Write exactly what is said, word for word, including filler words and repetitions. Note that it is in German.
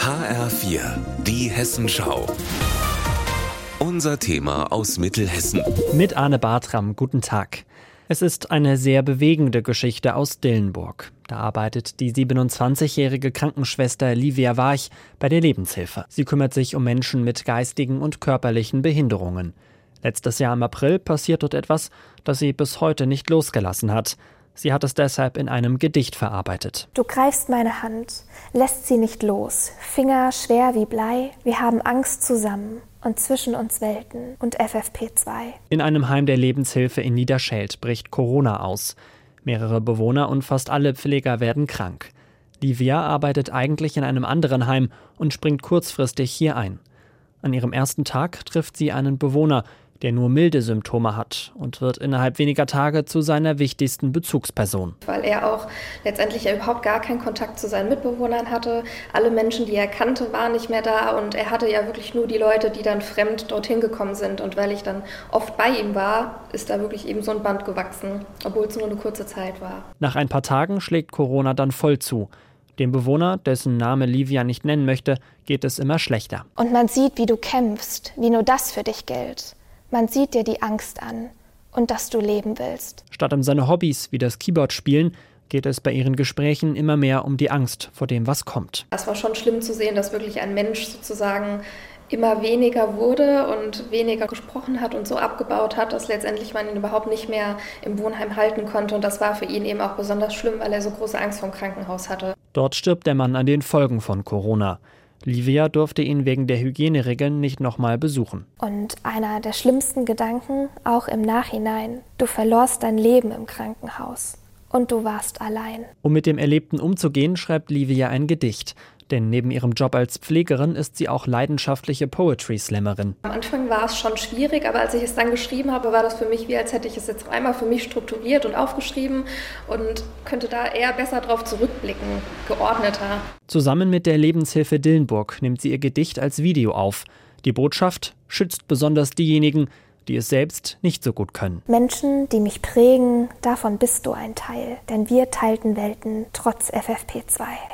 H R vier, die Hessenschau. Unser Thema aus Mittelhessen. Mit Arne Bartram, guten Tag. Es ist eine sehr bewegende Geschichte aus Dillenburg. Da arbeitet die siebenundzwanzigjährige Krankenschwester Livia Warch bei der Lebenshilfe. Sie kümmert sich um Menschen mit geistigen und körperlichen Behinderungen. Letztes Jahr im April passiert dort etwas, das sie bis heute nicht losgelassen hat. Sie hat es deshalb in einem Gedicht verarbeitet. Du greifst meine Hand, lässt sie nicht los, Finger schwer wie Blei, wir haben Angst zusammen und zwischen uns Welten und F F P zwei. In einem Heim der Lebenshilfe in Niederscheld bricht Corona aus. Mehrere Bewohner und fast alle Pfleger werden krank. Livia arbeitet eigentlich in einem anderen Heim und springt kurzfristig hier ein. An ihrem ersten Tag trifft sie einen Bewohner, der nur milde Symptome hat und wird innerhalb weniger Tage zu seiner wichtigsten Bezugsperson. Weil er auch letztendlich ja überhaupt gar keinen Kontakt zu seinen Mitbewohnern hatte. Alle Menschen, die er kannte, waren nicht mehr da und er hatte ja wirklich nur die Leute, die dann fremd dorthin gekommen sind. Und weil ich dann oft bei ihm war, ist da wirklich eben so ein Band gewachsen, obwohl es nur eine kurze Zeit war. Nach ein paar Tagen schlägt Corona dann voll zu. Dem Bewohner, dessen Name Livia nicht nennen möchte, geht es immer schlechter. Und man sieht, wie du kämpfst, wie nur das für dich gilt. Man sieht dir die Angst an und dass du leben willst. Statt um seine Hobbys wie das Keyboard spielen, geht es bei ihren Gesprächen immer mehr um die Angst vor dem, was kommt. Es war schon schlimm zu sehen, dass wirklich ein Mensch sozusagen immer weniger wurde und weniger gesprochen hat und so abgebaut hat, dass letztendlich man ihn überhaupt nicht mehr im Wohnheim halten konnte. Und das war für ihn eben auch besonders schlimm, weil er so große Angst vor dem Krankenhaus hatte. Dort stirbt der Mann an den Folgen von Corona. Livia durfte ihn wegen der Hygieneregeln nicht nochmal besuchen. Und einer der schlimmsten Gedanken, auch im Nachhinein, du verlorst dein Leben im Krankenhaus und du warst allein. Um mit dem Erlebten umzugehen, schreibt Livia ein Gedicht. Denn neben ihrem Job als Pflegerin ist sie auch leidenschaftliche Poetry-Slammerin. Am Anfang war es schon schwierig, aber als ich es dann geschrieben habe, war das für mich wie, als hätte ich es jetzt einmal für mich strukturiert und aufgeschrieben und könnte da eher besser drauf zurückblicken, geordneter. Zusammen mit der Lebenshilfe Dillenburg nimmt sie ihr Gedicht als Video auf. Die Botschaft schützt besonders diejenigen, die es selbst nicht so gut können. Menschen, die mich prägen, davon bist du ein Teil. Denn wir teilten Welten trotz F F P zwei.